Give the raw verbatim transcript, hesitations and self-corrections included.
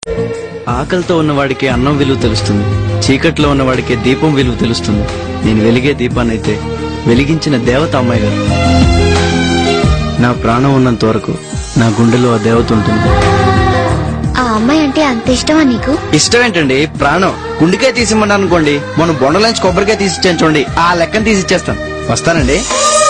ఆకలితో ఉన్నవాడికి అన్నం విలువ తెలుస్తుంది, చీకట్లో ఉన్నవాడికి దీపం విలువ తెలుస్తుంది. నేను వెలిగే దీపాన్నైతే వెలిగించిన దేవత అమ్మాయి గారు. నా ప్రాణం ఉన్నంత వరకు నా గుండెలో ఆ దేవత ఉంటుంది. ఆ అమ్మాయి అంటే అంత ఇష్టమా నీకు? ఇష్టం ఏంటండి, ప్రాణం. గుండెకాయ తీసిమ్మన్నా అనుకోండి, మనం బొండలోంచి కొబ్బరికాయ తీసిచ్చాను చూడండి, ఆ లెక్కన తీసిచ్చేస్తాను. వస్తానండి.